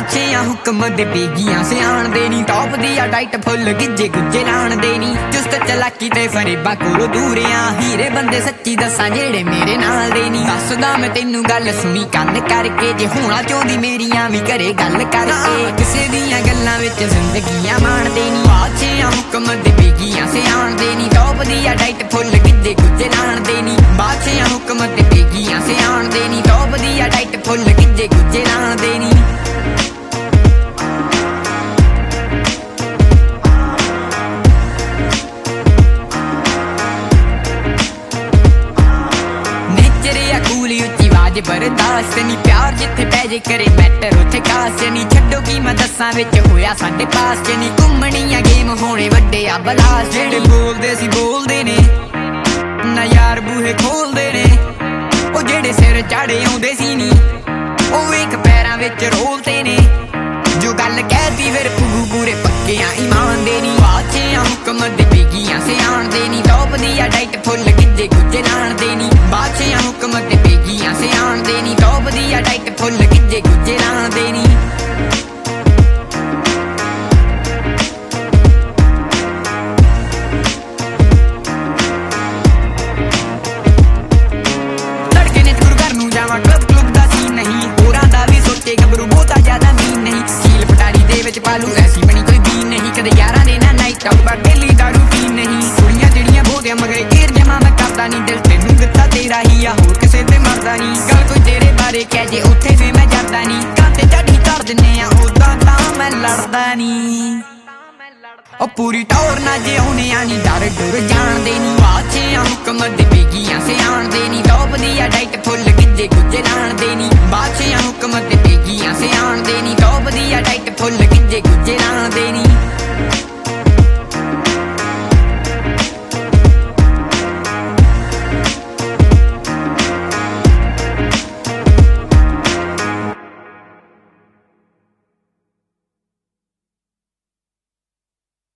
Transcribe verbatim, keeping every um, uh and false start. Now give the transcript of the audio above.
बादशाह हुक्म दे बेगियां से आन देनी टॉप दिया डाइट फुल गिज्जे गुज्जे लाण देनी चुस्त चलाकी ते फरेबा कोलों दूरियां हीरे बंदे सच्ची दसां जेड़े मेरे नाल देनी दसदा मैं तेनू गल सुनी कंन करके जे होना चाहुंदी मेरियां भी घरे गल करके किसे दियां गल्लां विच जिंदगियां माण देनी बादशाह हुक्म दे बेगियां से आन देनी टॉप दिया डाइट फुल गिज्जे गुज्जे लाण देनी बादशाह हुक्म दे बेगियां से आन देनी टॉप दिया डाइट फुल गिज्जे गुज्जे लाण देनी बर्दाश्त नहीं प्यार जिथे पैजे करे मैटर उथे कास नहीं छड्डो की मैं दसां विच होया साडे पास च नहीं घुम्मणियां गेम होने वड्डे आ बलास जेड़े बोलदे सी बोलदे ने ना यार बूहे खोलदे ने ओ जेड़े सिर चाड़े आउंदे सी नी ओ वेख पैरां विच रोलदे ने जो गल कहती फिर पुगू पूरे पक्के आ ईमान दे नी बादशाह हुक्म दे बेगियां से आण देनी टॉप दिया डाइट फुल गिज्जे गुज्जे लाण देनी बादशाह हुक्म दे बेगियां से आण देनी टॉप दिया डाइट फुल गिज्जे गुज्जे लाण देनी तड़के ने गुरु घर नूं जावां क्लब क्लब दा सीन नहीं होरां दा भी सोचे गबरू बहुता ज्यादा मीन नहीं सील पटारी दे विच पालू ऐसी बनी कोई बीन नहीं कदे यारां ने ना नाइट आउट पर डेली दा रूटीन नहीं कुड़ियां जिहड़ियां बोलदियां मगर घेर जमा मैं करदा नहीं दिल तैनू दित्ता तेरा ही आ होर किसे ते मरदा नहीं गल कोई तेरे बारे कह जे उत्थे वे मैं जरदा नहीं कांटे झाड़ी कर दिन्ने आ उदां तां मैं लड़दा नहीं ओ पूरी टौर ना जे आउने आनी डर डर जान देनी बादशाह हुक्म दे बेगियां से आण देनी टॉप दिया डाइट फुल गिज्जे गुज्जे लाण देनी बादशाह हुक्म दे बेगियां से आण देनी टॉप दिया डाइट फुल गिज्जे गुज्जे लाण देनी